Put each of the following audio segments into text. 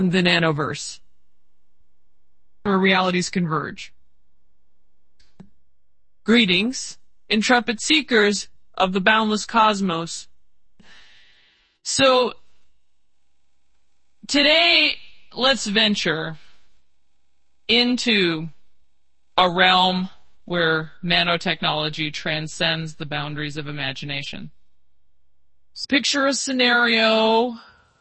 the nanoverse, where realities converge. Greetings, intrepid seekers of the boundless cosmos. So, today, let's venture into a realm where nanotechnology transcends the boundaries of imagination. Picture a scenario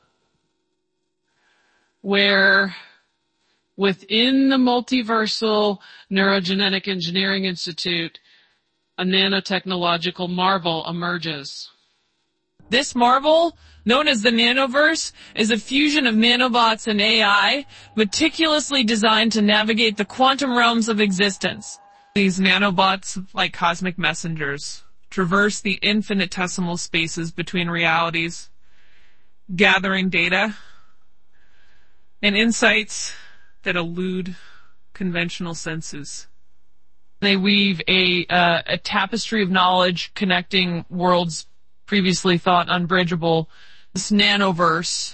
where within the Multiversal Neurogenetic Engineering Institute, a nanotechnological marvel emerges. This marvel, known as the nanoverse, is a fusion of nanobots and AI, meticulously designed to navigate the quantum realms of existence. These nanobots, like cosmic messengers, traverse the infinitesimal spaces between realities, gathering data and insights that elude conventional senses. They weave a tapestry of knowledge connecting worlds previously thought unbridgeable. This nanoverse,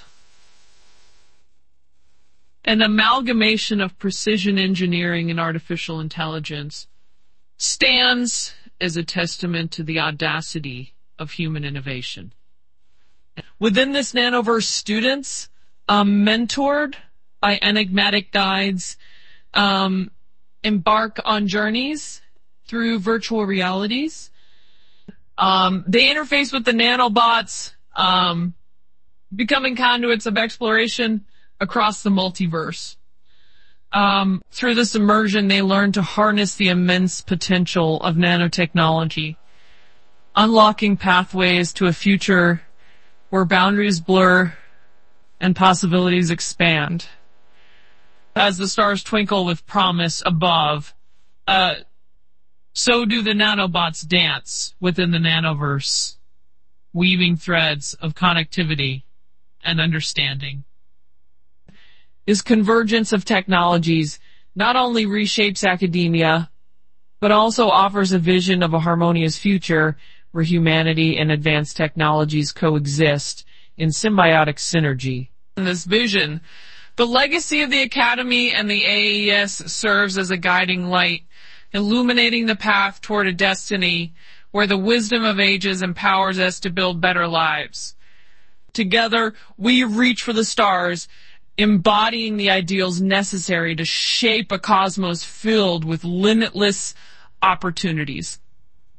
an amalgamation of precision engineering and artificial intelligence, stands as a testament to the audacity of human innovation. Within this nanoverse, students, mentored by enigmatic guides, embark on journeys through virtual realities. They interface with the nanobots, becoming conduits of exploration across the multiverse. Through this immersion, they learn to harness the immense potential of nanotechnology, unlocking pathways to a future where boundaries blur and possibilities expand. As the stars twinkle with promise above, so do the nanobots dance within the nanoverse, weaving threads of connectivity and understanding. This convergence of technologies not only reshapes academia, but also offers a vision of a harmonious future where humanity and advanced technologies coexist in symbiotic synergy. In this vision, the legacy of the Academy and the AES serves as a guiding light, illuminating the path toward a destiny where the wisdom of ages empowers us to build better lives. Together, we reach for the stars, embodying the ideals necessary to shape a cosmos filled with limitless opportunities.